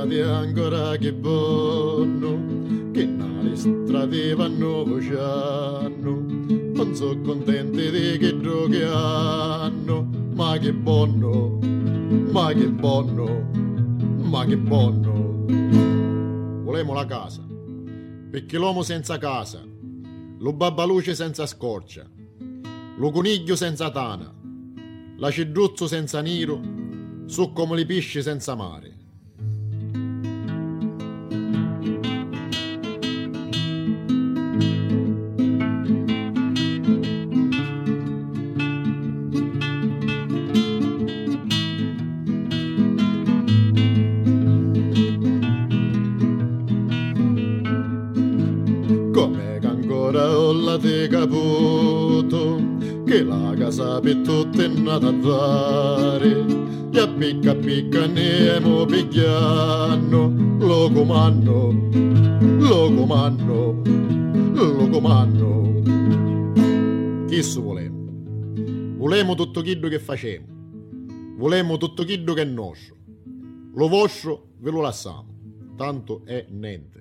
state ancora che buono, che nali strade vanno vociano, non sono contenti di che droghe hanno, ma che buono, ma che buono, ma che buono. Volemo la casa, perché l'uomo senza casa, lo babbaluce senza scorcia, lo coniglio senza tana, la cedruzzo senza nero, su come le pesci senza mare. Come che ancora ho la te caputo, che la casa per tutte è nata a dare, e a picca ne mo pigliano, lo comando, lo comando, lo comando. Chi so volemo? Volemo tutto quello che facciamo, volemo tutto quello che è nostro, lo vostro ve lo lasciamo, tanto è niente.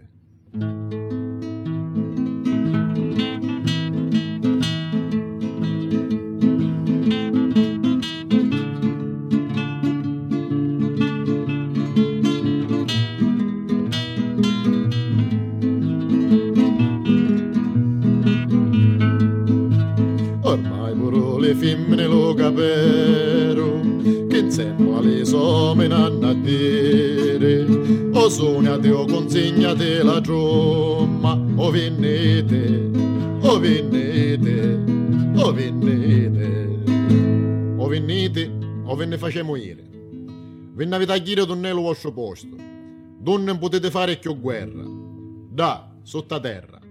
Ormai pure le femmine lo capero, che insieme alle somene hanno a dire, o sognate o consegnate la tromma, o venite, o venite, o venite, o venite, o ve ne facciamo ire. Ve ne avete a dire donne lo vostro posto, donne non potete fare più guerra, da, sottoterra.